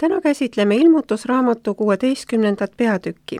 Täna käsitleme ilmutusraamatu 16. peatükki.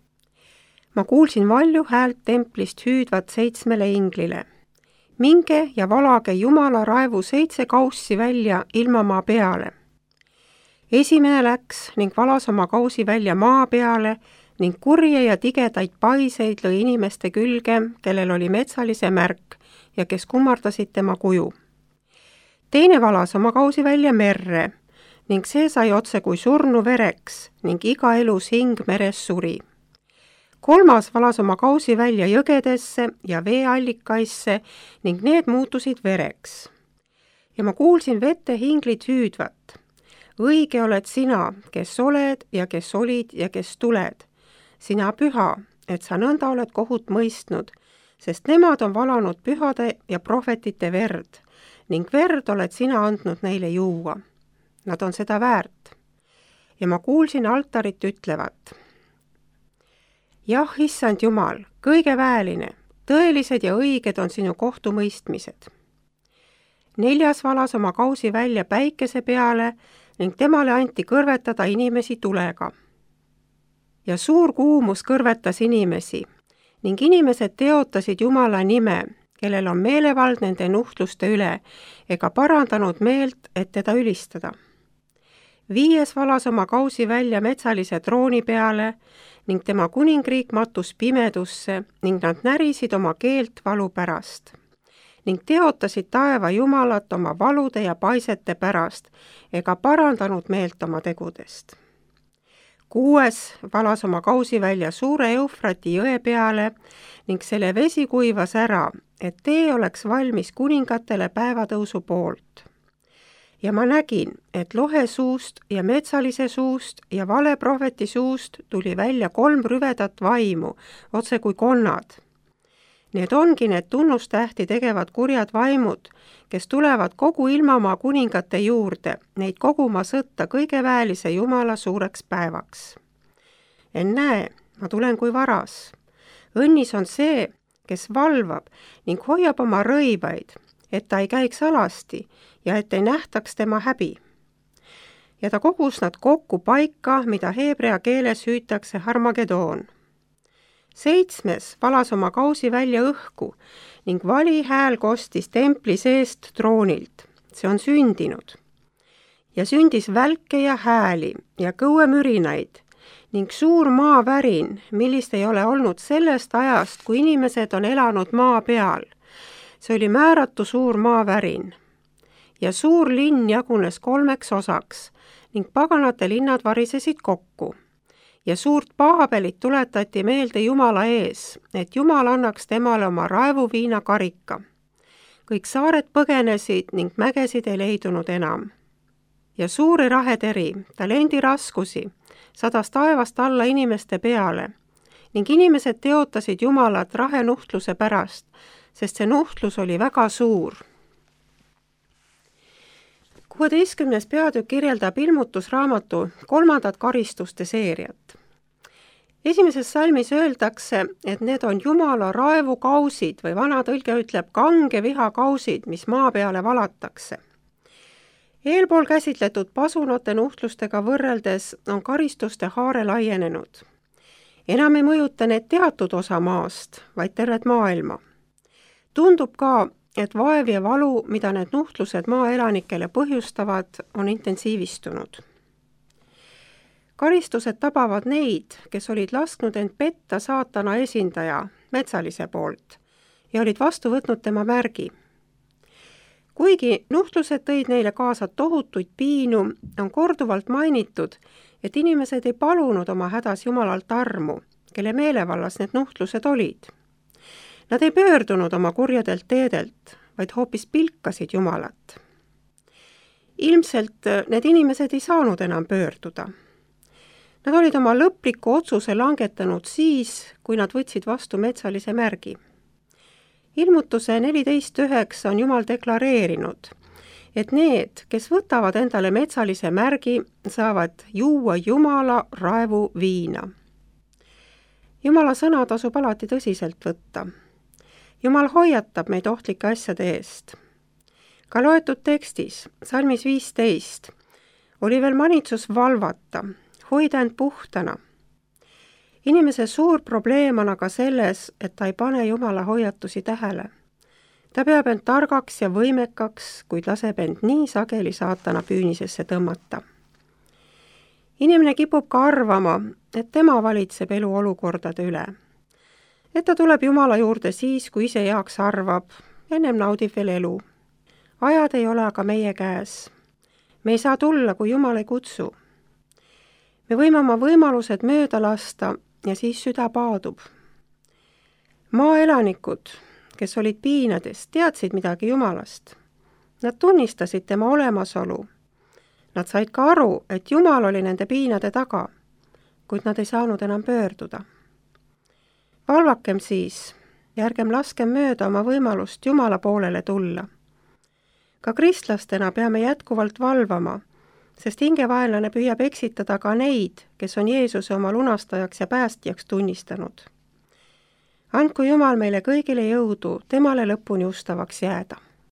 Ma kuulsin valju häält templist hüüdvat 7 inglile. Minge ja valage Jumala raevu 7 kaussi välja ilmamaa peale. Esimene läks ning valas oma kausi välja maa peale ning kurje ja tigedaid paiseid lõi inimeste külge, kellel oli metsalise märk ja kes kummardasid tema kuju. Teine valas oma kausi välja merre ning see sai otse kui surnu vereks ning iga elus hing meres suri. Kolmas valas oma kausi välja jõgedesse ja veeallikaisse ning need muutusid vereks. Ja ma kuulsin vette hinglid hüüdvat. Õige oled sina, kes oled ja kes olid ja kes tuled. Sina püha, et sa nõnda oled kohut mõistnud, sest nemad on valanud pühade ja prohvetite verd ning verd oled sina andnud neile juua. Nad on seda väärt. Ja ma kuulsin altarit ütlevat. Jah, issand Jumal, kõige väeline, tõelised ja õiged on sinu kohtumõistmised. Neljas valas oma kausi välja päikese peale ning temale anti kõrvetada inimesi tulega. Ja suur kuumus kõrvetas inimesi ning inimesed teotasid Jumala nime, kellel on meelevald nende nuhtluste üle, ega parandanud meelt, et teda ülistada. Viies valas oma kausi välja metsalise trooni peale ning tema kuningriik matus pimedusse ning nad närisid oma keelt valu pärast ning teotasid taeva Jumalat oma valude ja paisete pärast ega parandanud meelt oma tegudest. Kuues valas oma kausi välja suure Eufrati jõe peale ning selle vesi kuivas ära, et tee oleks valmis kuningatele päevatõusu poolt. Ja ma nägin, et lohe suust ja metsalise suust ja valeprohveti suust tuli välja 3 rüvedat vaimu, otse kui konnad. Need ongi need tunnustähti tegevad kurjad vaimud, kes tulevad kogu ilmamaa kuningate juurde, neid koguma sõtta kõige väelise Jumala suureks päevaks. Ennäe, ma tulen kui varas. Õnnis on see, kes valvab ning hoiab oma rõivaid, et ta ei käiks alasti ja et ei nähtaks tema häbi. Ja ta kogus nad kokku paika, mida heebrea keeles hüütakse Harmagedoon. 7 valas oma kausi välja õhku ning vali hääl kostis templi seest troonilt. See on sündinud. Ja sündis välke ja hääli ja kõuemürinaid ning suur maavärin, millist ei ole olnud sellest ajast, kui inimesed on elanud maa peal. See oli määratu suur maavärin. Ja suur linn jagunes 3 osaks ning paganate linnad varisesid kokku. Ja suurt Paabelit tuletati meelde Jumala ees, et Jumal annaks temale oma raevuviina karika. Kõik saared põgenesid ning mägesid ei leidunud enam. Ja suuri raheteri, talendi raskusi, sadas taevast alla inimeste peale ning inimesed teotasid Jumalat rahenuhtluse pärast, sest see nuhtlus oli väga suur. 16. peatükk kirjeldab ilmutusraamatu 3. karistuste seeriat. Esimeses salmis öeldakse, et need on Jumala raevukausid või vana tõlge ütleb kange vihakausid, mis maa peale valatakse. Eelpool käsitletud pasunate nuhtlustega võrreldes on karistuste haare laienenud. Enam ei mõjuta need teatud osa maast, vaid tervet maailma. Tundub ka, et vaev ja valu, mida need nuhtlused maaelanikele põhjustavad, on intensiivistunud. Karistused tabavad neid, kes olid lasknud end petta saatana esindaja, metsalise poolt, ja olid vastu võtnud tema märgi. Kuigi nuhtlused tõid neile kaasa tohutuid piinu, on korduvalt mainitud, et inimesed ei palunud oma hädas Jumalalt armu, kelle meelevallas need nuhtlused olid. Nad ei pöördunud oma kurjadelt teedelt, vaid hoopis pilkasid Jumalat. Ilmselt need inimesed ei saanud enam pöörduda. Nad olid oma lõpliku otsuse langetanud siis, kui nad võtsid vastu metsalise märgi. Ilmutuse 14.9 on Jumal deklareerinud, et need, kes võtavad endale metsalise märgi, saavad juua Jumala raevu viina. Jumala sõna tasub alati tõsiselt võtta. Jumal hoiatab meid ohtlike asjade eest. Ka loetud tekstis, salmis 15, oli veel manitsus valvata, hoida end puhtana. Inimese suur probleem on aga selles, et ta ei pane Jumala hoiatusi tähele. Ta peab end targaks ja võimekaks, kuid laseb end nii sageli saatana püünisesse tõmmata. Inimene kipub ka arvama, et tema valitseb elu olukordade üle. Et ta tuleb Jumala juurde siis, kui ise heaks arvab, ennem naudib veel elu. Ajad ei ole aga meie käes. Me ei saa tulla, kui Jumal ei kutsu. Me võime oma võimalused mööda lasta ja siis süda paadub. Maaelanikud, kes olid piinades, teadsid midagi Jumalast. Nad tunnistasid tema olemasolu. Nad said ka aru, et Jumal oli nende piinade taga, kuid nad ei saanud enam pöörduda. Valvakem siis ja ärgem laskem mööda oma võimalust Jumala poolele tulla. Ka kristlastena peame jätkuvalt valvama, sest hingevaenlane püüab eksitada ka neid, kes on Jeesuse oma lunastajaks ja päästjaks tunnistanud. Andku Jumal meile kõigile jõudu temale lõpuni ustavaks jääda.